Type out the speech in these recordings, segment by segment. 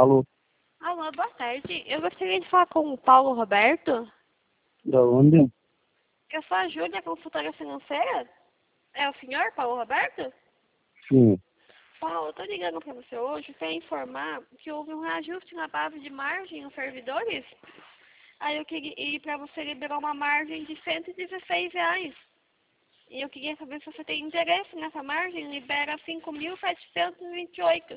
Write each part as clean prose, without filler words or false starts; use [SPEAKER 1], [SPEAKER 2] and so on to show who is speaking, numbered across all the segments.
[SPEAKER 1] Alô,
[SPEAKER 2] Alô, boa tarde. Eu gostaria de falar com o Paulo Roberto.
[SPEAKER 1] da onde?
[SPEAKER 2] Eu sou a Júlia, consultora financeira. É o senhor, Paulo Roberto?
[SPEAKER 1] Sim.
[SPEAKER 2] Paulo, eu tô ligando para você hoje para informar que houve um reajuste na base de margem nos servidores. Aí eu queria ir para você liberar uma margem de R$ 116. E eu queria saber se você tem interesse nessa margem. Libera 5.728.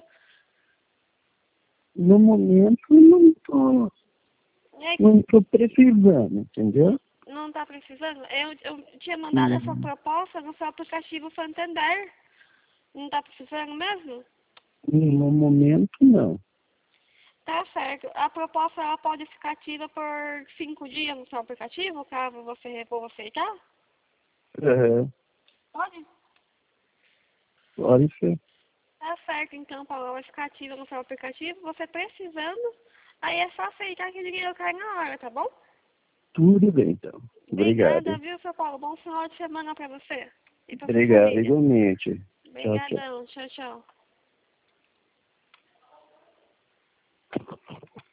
[SPEAKER 1] No momento
[SPEAKER 2] E aí,
[SPEAKER 1] não tô precisando, entendeu?
[SPEAKER 2] não está precisando? Eu tinha mandado essa
[SPEAKER 1] Uhum.
[SPEAKER 2] proposta no seu aplicativo Santander. Não está precisando mesmo?
[SPEAKER 1] No momento não.
[SPEAKER 2] Tá certo. A proposta ela pode ficar ativa por 5 dias no seu aplicativo, caso você for aceitar?
[SPEAKER 1] É,
[SPEAKER 2] Pode?
[SPEAKER 1] pode ser.
[SPEAKER 2] Tá certo, então, Paulo, ela vai ficar ativa no seu aplicativo. Você precisando, aí é só aceitar que o dinheiro cai na hora, tá bom?
[SPEAKER 1] Tudo bem, então. Obrigado.
[SPEAKER 2] Obrigada, viu, seu Paulo? Bom final de semana pra você e pra sua
[SPEAKER 1] Obrigado,
[SPEAKER 2] família.
[SPEAKER 1] igualmente. Tchau, tchau.
[SPEAKER 2] Obrigadão. Tchau, tchau.